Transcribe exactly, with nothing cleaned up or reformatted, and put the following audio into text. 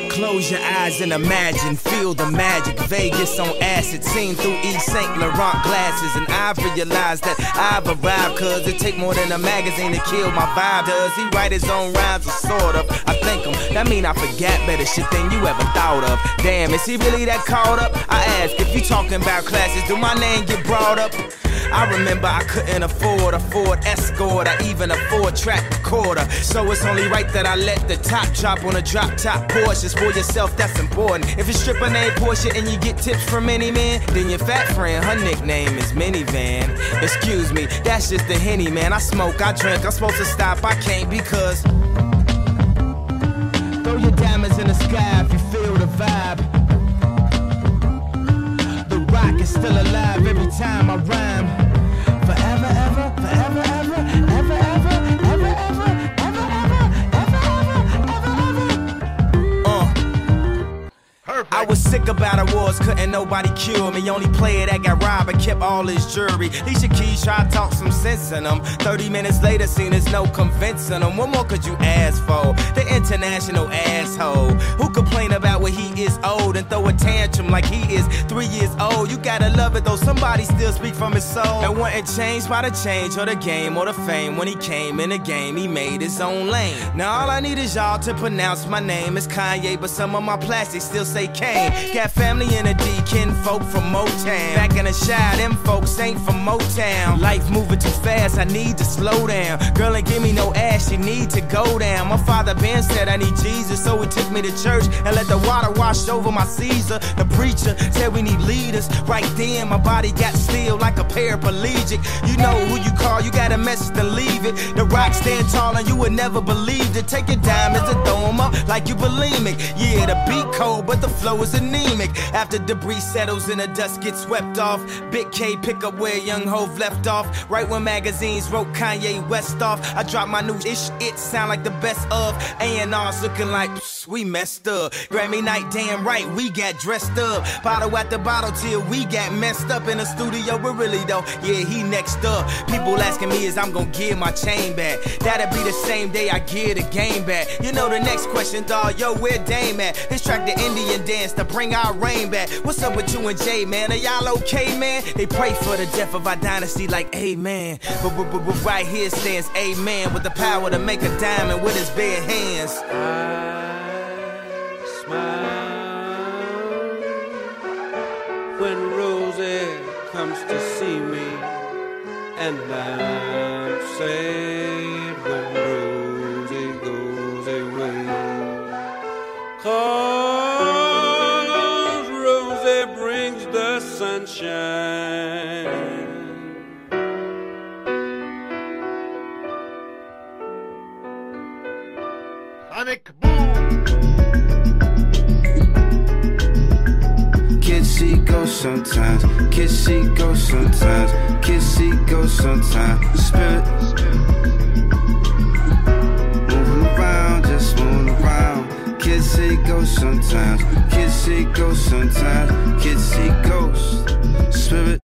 Close your eyes and imagine, feel the magic. Vegas on acid, seen through Yves Saint Laurent glasses. And I realized that I've arrived, cause it take more than a magazine to kill my vibe. Does he write his own rhymes or sort of? I think him, that mean I forget better shit than you ever thought of. Damn, is he really that caught up? I ask, if you talking about classes, do my name get brought up? I remember I couldn't afford a Ford Escort or even a four-track recorder. So it's only right that I let the top drop on a drop-top Porsche. For yourself, that's important. If your stripper named Porsche and you get tips from any man, then your fat friend, her nickname is Minivan. Excuse me, that's just the Henny, man. I smoke, I drink, I'm supposed to stop, I can't because throw your diamonds in the sky if you feel the vibe. The rock is still alive every time I rhyme. Forever, ever, forever, ever, ever, ever, ever, ever, ever, ever, ever, ever, ever, ever. Uh. Perfect. I was sick about awards, couldn't nobody cure me. Only player that got robbed and kept all his jewelry. Alicia Keys tried to talk some sense in them. Thirty minutes later, seen there's no convincing them. What more could you ask for? The international asshole who complain about when he is old and throw a tantrum like he is three years old. You gotta love it though, somebody still speak from his soul. And wasn't changed by the change or the game or the fame. When he came in the game, he made his own lane. Now all I need is y'all to pronounce my name. It's Kanye, but some of my plastics still say Kane. Got family in a D, kin folk from Motown. Back in the Shire, them folks ain't from Motown. Life moving too fast, I need to slow down. Girl ain't give me no ass, she need to go down. My father Ben said I need Jesus, so he took me to church and let the water wash over my Caesar. The preacher said we need leaders. Right then, my body got still like a paraplegic. You know who you call, you got a message to leave it. The rock stand tall and you would never believe it. Take your diamonds and throw them up like you bulimic. Yeah, the beat cold, but the flow is anemic. After debris settles and the dust gets swept off, Big K pick up where Young Hov left off. Right when magazines wrote Kanye West off, I dropped my new ish, it sound like the best of. A and R's looking like, psh, we messed up. Grammy night, damn right, we got dressed up. Bottle at the bottle till we got messed up in the studio, but really though, yeah, he next up. People asking me is I'm gonna give my chain back. That'll be the same day I give the game back. You know the next question, dawg, yo, where Dame at? This track the Indian dance to bring our rain back. What's up with you and Jay, man? Are y'all okay, man? They pray for the death of our dynasty like amen. But, but, but, but right here stands amen with the power to make a diamond with his bare hands. I smile when Rosie comes to see me, and I'm sad when Rosie goes away. Cause Rosie brings the sunshine. Sonic boom. Kissy go sometimes, kissy go sometimes, kissy go sometimes. Spirit moving around, just moving around. Kissy go sometimes, kissy go sometimes, kissy ghost. Spirit